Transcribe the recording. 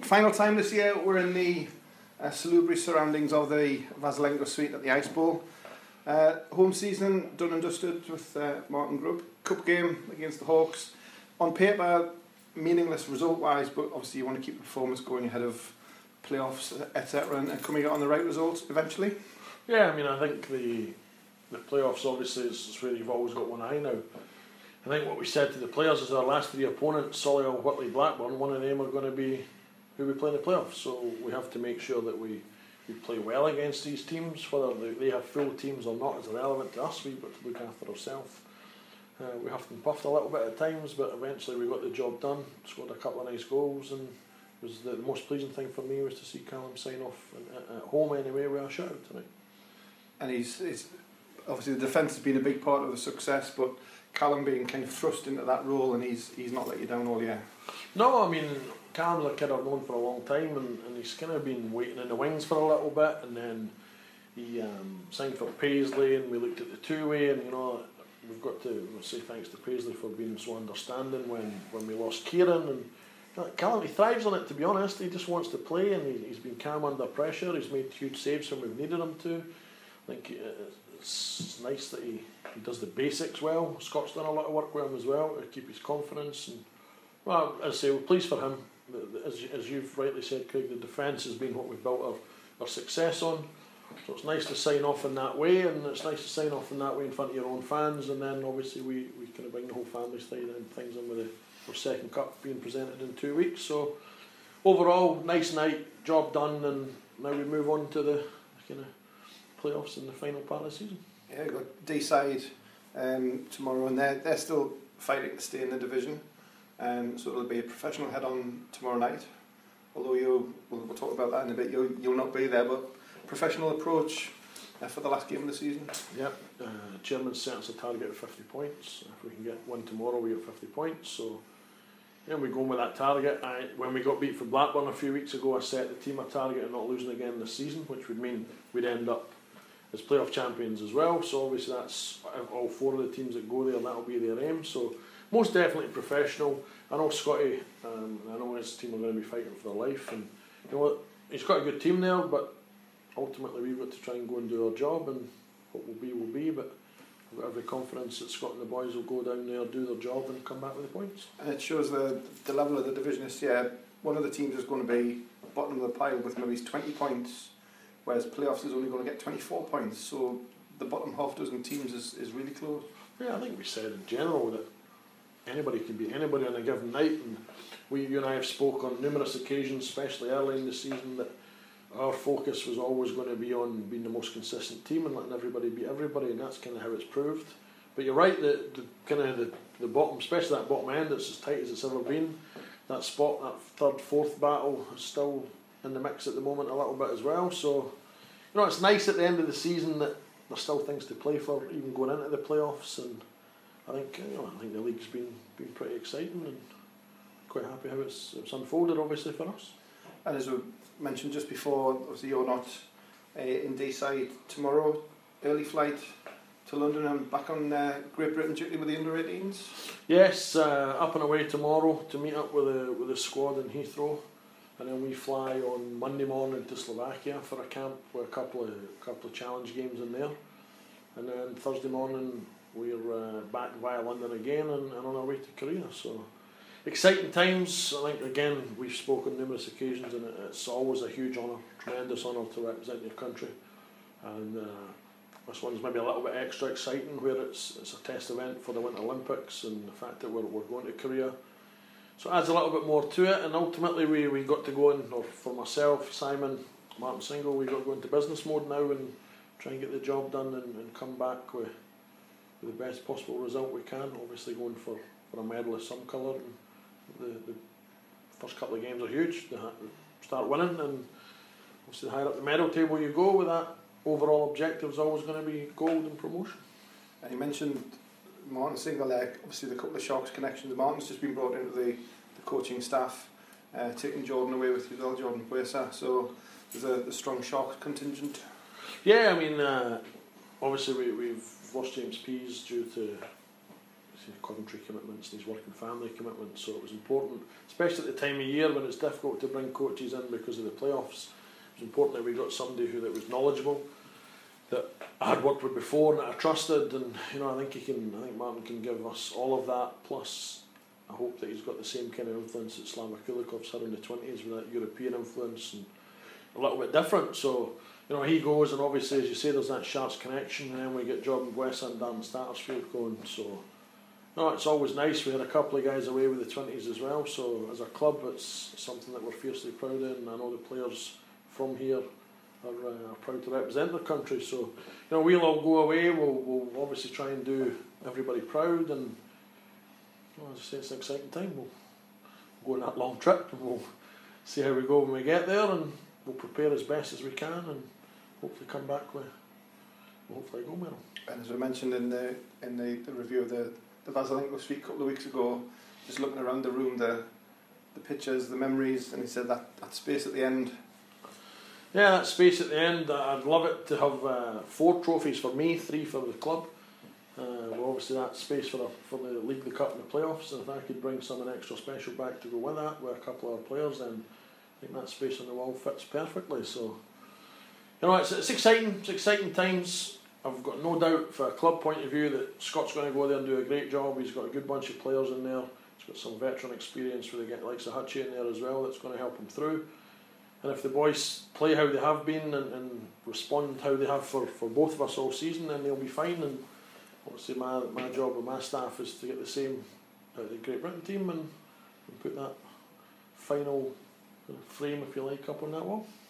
final time this year, we're in the salubrious surroundings of the Vasilenko Suite at the Ice Bowl. Home season done and dusted with Martin Grubb. Cup game against the Hawks. On paper, meaningless result-wise, but obviously you want to keep the performance going ahead of playoffs, etc., and coming out on the right results eventually. Yeah, I mean, I think the playoffs obviously is where you've always got one eye now. I think what we said to the players is our last three opponents, Solihull, Whitley, Blackburn, one of them are going to be who we play in the playoffs. So we have to make sure that we play well against these teams. Whether they have full teams or not is irrelevant to us. We've got to look after ourselves. We have them puffed a little bit at times, but eventually we got the job done, scored a couple of nice goals, and it was the most pleasing thing for me was to see Callum sign off at home anyway with a shutout tonight. And he's obviously the defence has been a big part of the success, but Callum being kind of thrust into that role, and he's not let you down all year. No, I mean, Callum's a kid I've known for a long time, and he's kind of been waiting in the wings for a little bit, and then he signed for Paisley, and we looked at the two-way, and we've got to say thanks to Paisley for being so understanding when we lost Kieran, and Callum, he thrives on it, to be honest. He just wants to play, and he's been calm under pressure. He's made huge saves when we've needed him to. I think it's nice that he does the basics well. Scott's done a lot of work with him as well to keep his confidence. And well, as I say, we're pleased for him. As you've rightly said, Craig, the defence has been what we've built our success on. So it's nice to sign off in that way, and it's nice to sign off in that way in front of your own fans. And then obviously we kind of bring the whole family side and things in with our second cup being presented in 2 weeks. So overall, nice night, job done, and now we move on to the kind of playoffs in the final part of the season. Yeah, we've got D-side tomorrow, and they're still fighting to stay in the division. So it'll be a professional head-on tomorrow night. Although we'll talk about that in a bit. You'll not be there, but professional approach for the last game of the season. Yep. Chairman set us a target of 50 points. If we can get one tomorrow, we get 50 points. So yeah, we're going with that target. When we got beat for Blackburn a few weeks ago, I set the team a target of not losing again this season, which would mean we'd end up as playoff champions as well. So obviously that's all four of the teams that go there, that'll be their aim. So most definitely professional. I know Scotty, I know his team are going to be fighting for their life, and you know what, he's got a good team there, but ultimately we've got to try and go and do our job, and what will be, but I've got every confidence that Scott and the boys will go down there, do their job, and come back with the points. And it shows the level of the division this year. One of the teams is going to be bottom of the pile with maybe 20 points, whereas playoffs is only going to get 24 points, so the bottom half dozen teams is really close. Yeah, I think we said in general that anybody can beat anybody on a given night, and you and I have spoke on numerous occasions, especially early in the season, that our focus was always going to be on being the most consistent team and letting everybody beat everybody, and that's kind of how it's proved. But you're right, the bottom, especially that bottom end, it's as tight as it's ever been. That spot, that third, fourth battle is still in the mix at the moment a little bit as well. So, it's nice at the end of the season that there's still things to play for, even going into the playoffs. And I think the league's been pretty exciting, and quite happy how it's unfolded, obviously, for us. And as we mentioned just before, obviously you're not in D-side tomorrow. Early flight to London and back on Great Britain duty with the under-18s. Yes, up and away tomorrow to meet up with the squad in Heathrow, and then we fly on Monday morning to Slovakia for a camp with a couple of challenge games in there, and then Thursday morning we're back via London again and on our way to Korea. So exciting times. I think again we've spoken numerous occasions, and it's always a huge honour, tremendous honour to represent your country, and this one's maybe a little bit extra exciting where it's a test event for the Winter Olympics, and the fact that we're going to Korea, so it adds a little bit more to it. And ultimately we got to go in, or for myself, Simon, Martin Single, we got to go into business mode now and try and get the job done and come back with the best possible result we can. Obviously going for a medal of some colour, and the first couple of games are huge. They start winning, and obviously the higher up the medal table you go, with that overall objective is always going to be gold and promotion. And you mentioned Martin Single there, obviously the couple of Sharks connections. Martin's just been brought into the coaching staff, taking Jordan away with you as well, Jordan Buesa, so there's a strong Sharks contingent. Yeah, I mean, obviously we've lost James Pease due to Coventry commitments and his work and family commitments, so it was important, especially at the time of year when it's difficult to bring coaches in because of the playoffs. It was important that we got somebody that was knowledgeable, that I had worked with before and that I trusted, and I think Martin can give us all of that, plus I hope that he's got the same kind of influence that Slava Kulikov's had in the 20s, with that European influence and a little bit different. So he goes, and obviously, as you say, there's that Sharks connection, and then we get Jordan Wesson and Dan Stattersfield going. So, it's always nice. We had a couple of guys away with the 20s as well. So, as a club, it's something that we're fiercely proud of, and I know the players from here are proud to represent their country. So, we'll all go away. We'll obviously try and do everybody proud, and as I say, it's an exciting time. We'll go on that long trip, and we'll see how we go when we get there, and we'll prepare as best as we can, and hopefully come back with hopefully a gold medal. And as we mentioned in the review of the Vazilenko suite a couple of weeks ago, just looking around the room, the pictures, the memories, and he said that space at the end. Yeah, that space at the end, I'd love it to have 4 trophies for me, 3 for the club. Obviously that space for the League, the Cup and the playoffs, and if I could bring something extra special back to go with that, with a couple of our players, then I think that space on the wall fits perfectly. So, it's exciting times. I've got no doubt, for a club point of view, that Scott's going to go there and do a great job. He's got a good bunch of players in there. He's got some veteran experience with the likes of Hutchie in there as well. That's going to help him through. And if the boys play how they have been and respond how they have for both of us all season, then they'll be fine. And obviously, my job with my staff is to get the same out of the Great Britain team and put that final frame, if you like, up on that wall.